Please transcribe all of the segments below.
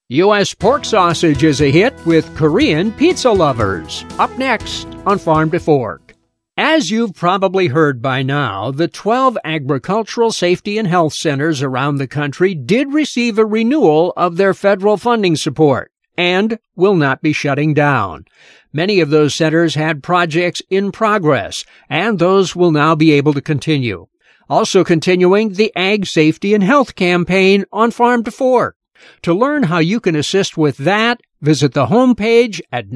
U.S. pork sausage is a hit with Korean pizza lovers. Up next on Farm to Fork. As you've probably heard by now, the 12 agricultural safety and health centers around the country did receive a renewal of their federal funding support and will not be shutting down. Many of those centers had projects in progress, and those will now be able to continue. Also continuing the Ag Safety and Health campaign on Farm to Fork. To learn how you can assist with that, visit the homepage at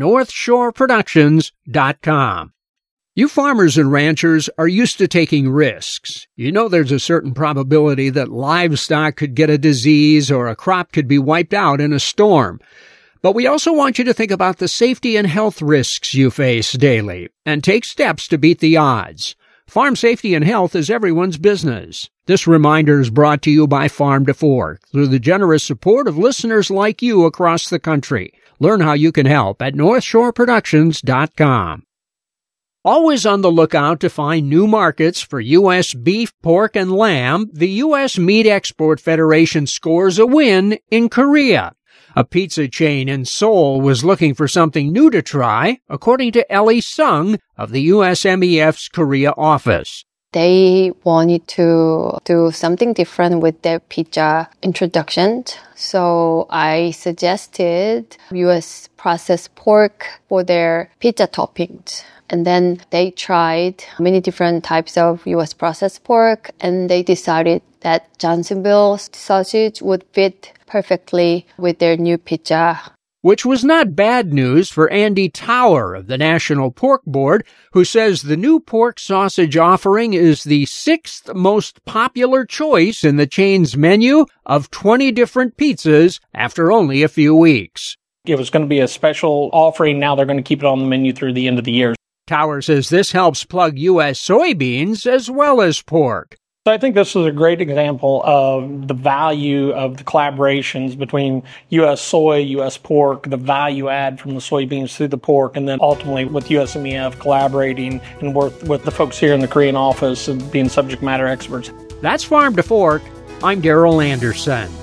northshoreproductions.com. You farmers and ranchers are used to taking risks. You know there's a certain probability that livestock could get a disease or a crop could be wiped out in a storm. But we also want you to think about the safety and health risks you face daily and take steps to beat the odds. Farm safety and health is everyone's business. This reminder is brought to you by Farm to Fork through the generous support of listeners like you across the country. Learn how you can help at northshoreproductions.com. Always on the lookout to find new markets for U.S. beef, pork, and lamb, the U.S. Meat Export Federation scores a win in Korea. A pizza chain in Seoul was looking for something new to try, according to Ellie Sung of the USMEF's Korea office. They wanted to do something different with their pizza introduction. So I suggested U.S. processed pork for their pizza toppings. And then they tried many different types of U.S. processed pork, and they decided that Johnsonville sausage would fit perfectly with their new pizza. Which was not bad news for Andy Tower of the National Pork Board, who says the new pork sausage offering is the 6th most popular choice in the chain's menu of 20 different pizzas after only a few weeks. It was going to be a special offering. Now they're going to keep it on the menu through the end of the year. Tower says this helps plug U.S. soybeans as well as pork. So I think this is a great example of the value of the collaborations between U.S. soy, U.S. pork, the value add from the soybeans through the pork, and then ultimately with USMEF collaborating and work with the folks here in the Korean office and being subject matter experts. That's Farm to Fork. I'm Darrell Anderson.